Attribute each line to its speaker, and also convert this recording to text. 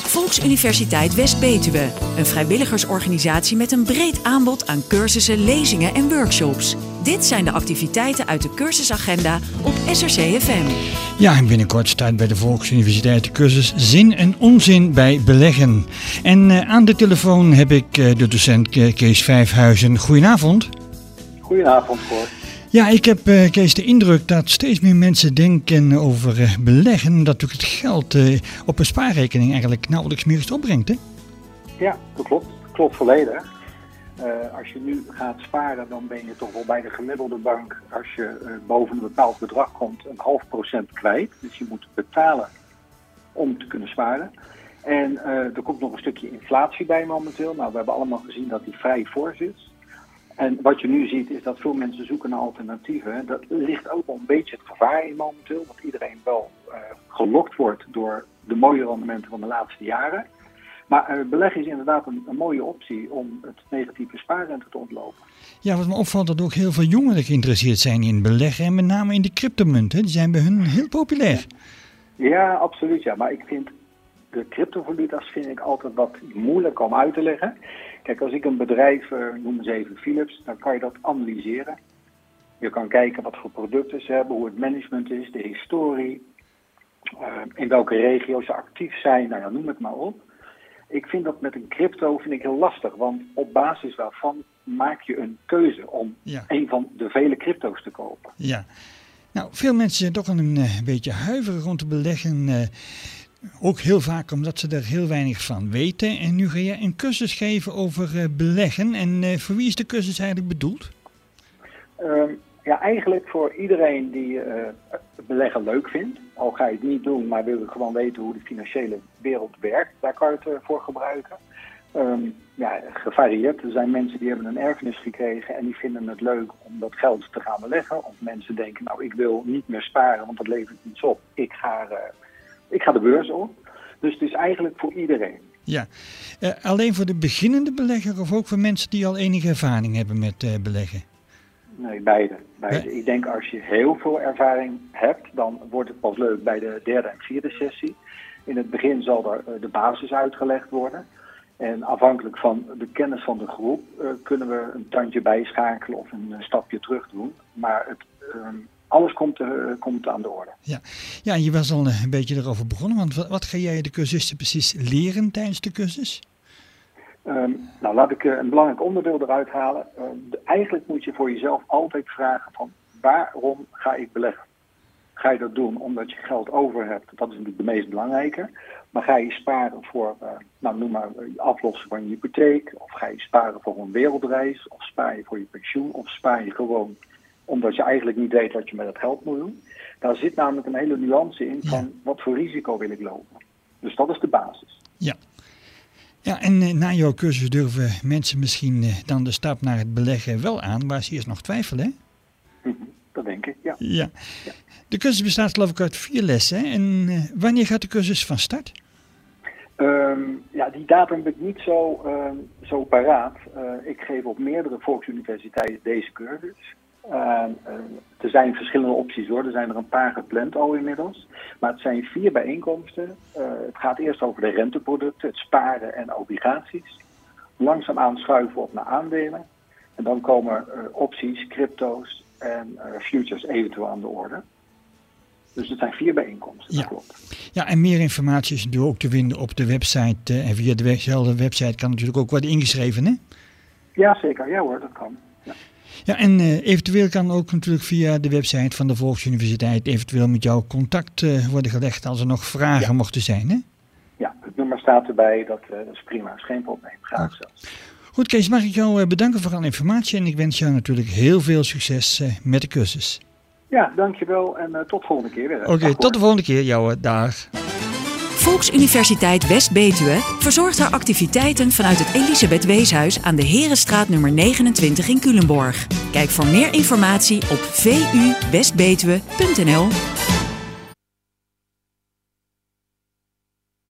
Speaker 1: Volksuniversiteit West-Betuwe. Een vrijwilligersorganisatie met een breed aanbod aan cursussen, lezingen en workshops. Dit zijn de activiteiten uit de cursusagenda op SRC FM.
Speaker 2: Ja, en binnenkort start bij de Volksuniversiteit de cursus Zin en Onzin bij beleggen. En aan de telefoon heb ik de docent Kees Vijfhuizen. Goedenavond.
Speaker 3: Goedenavond, Cor.
Speaker 2: Ja, ik heb, Kees, de indruk dat steeds meer mensen denken over beleggen. Dat ook het geld op een spaarrekening eigenlijk nauwelijks meer iets opbrengt, hè?
Speaker 3: Ja, dat klopt. Dat klopt volledig. Als je nu gaat sparen, dan ben je toch wel bij de gemiddelde bank, als je boven een bepaald bedrag komt, 0,5% kwijt. Dus je moet betalen om te kunnen sparen. En er komt nog een stukje inflatie bij momenteel. Nou, we hebben allemaal gezien dat die vrij fors is. En wat je nu ziet is dat veel mensen zoeken naar alternatieven. Dat ligt ook wel een beetje het gevaar in momenteel. Dat iedereen wel gelokt wordt door de mooie rendementen van de laatste jaren. Maar beleggen is inderdaad een mooie optie om het negatieve spaarrente te ontlopen.
Speaker 2: Ja, wat me opvalt dat ook heel veel jongeren geïnteresseerd zijn in beleggen. En met name in de cryptomunten. Die zijn bij hun heel populair.
Speaker 3: Ja, absoluut. Ja. Maar ik vind de cryptovaluta's altijd wat moeilijk om uit te leggen. Kijk, als ik een bedrijf, noem eens even Philips, dan kan je dat analyseren. Je kan kijken wat voor producten ze hebben, hoe het management is, de historie, in welke regio's ze actief zijn, nou ja, noem het maar op. Ik vind dat met een crypto heel lastig, want op basis waarvan maak je een keuze om een van de vele crypto's te kopen.
Speaker 2: Ja, nou, veel mensen zijn toch een beetje huiverig rond te beleggen. Ook heel vaak omdat ze er heel weinig van weten. En nu ga je een cursus geven over beleggen. En voor wie is de cursus eigenlijk bedoeld?
Speaker 3: Ja, eigenlijk voor iedereen die beleggen leuk vindt. Al ga je het niet doen, maar wil je gewoon weten hoe de financiële wereld werkt. Daar kan je het voor gebruiken. Gevarieerd. Er zijn mensen die hebben een erfenis gekregen en die vinden het leuk om dat geld te gaan beleggen. Of mensen denken, nou, ik wil niet meer sparen, want dat levert niets op. Ik ga de beurs op. Dus het is eigenlijk voor iedereen.
Speaker 2: Ja. Alleen voor de beginnende belegger of ook voor mensen die al enige ervaring hebben met beleggen?
Speaker 3: Nee, beide. Ik denk als je heel veel ervaring hebt, dan wordt het pas leuk bij de derde en vierde sessie. In het begin zal er de basis uitgelegd worden. En afhankelijk van de kennis van de groep kunnen we een tandje bijschakelen of een stapje terug doen. Maar alles komt aan de orde.
Speaker 2: Ja, je was al een beetje erover begonnen. Want wat ga jij de cursisten precies leren tijdens de cursus?
Speaker 3: Nou, laat ik een belangrijk onderdeel eruit halen. Eigenlijk moet je voor jezelf altijd vragen van waarom ga ik beleggen? Ga je dat doen omdat je geld over hebt? Dat is natuurlijk de meest belangrijke. Maar ga je sparen voor, noem maar, aflossen van je hypotheek? Of ga je sparen voor een wereldreis? Of spaar je voor je pensioen? Of spaar je gewoon omdat je eigenlijk niet weet wat je met het geld moet doen? Daar zit namelijk een hele nuance in van wat voor risico wil ik lopen. Dus dat is de basis.
Speaker 2: Ja, en na jouw cursus durven mensen misschien dan de stap naar het beleggen wel aan, waar ze eerst nog twijfelen, hè?
Speaker 3: Dat denk ik, ja.
Speaker 2: Ja. De cursus bestaat geloof ik uit 4 lessen. En wanneer gaat de cursus van start?
Speaker 3: Die datum ben ik niet zo paraat. Ik geef op meerdere volksuniversiteiten deze cursus. Er zijn verschillende opties hoor. Er zijn er een paar gepland al inmiddels. Maar het zijn 4 bijeenkomsten. Het gaat eerst over de renteproducten, het sparen en obligaties. Langzaamaan schuiven we op naar aandelen. En dan komen opties, crypto's en futures eventueel aan de orde. Dus het zijn 4 bijeenkomsten, dat klopt. Ja,
Speaker 2: en meer informatie is natuurlijk ook te vinden op de website. En via dezelfde website kan natuurlijk ook worden ingeschreven, hè?
Speaker 3: Ja, zeker. Ja hoor, dat kan.
Speaker 2: Ja, en eventueel kan ook natuurlijk via de website van de Volksuniversiteit eventueel met jou contact worden gelegd als er nog vragen mochten zijn, hè?
Speaker 3: Ja, het nummer staat erbij. Dat is prima. Dat is geen probleem. Graag zelfs.
Speaker 2: Goed, Kees, mag ik jou bedanken voor alle informatie en ik wens jou natuurlijk heel veel succes met de cursus.
Speaker 3: Ja, dankjewel en tot de volgende keer weer.
Speaker 2: Oké, tot de volgende keer. Jou, dag.
Speaker 1: Volksuniversiteit West-Betuwe verzorgt haar activiteiten vanuit het Elisabeth Weeshuis aan de Herenstraat nummer 29 in Culemborg. Kijk voor meer informatie op vuwestbetuwe.nl.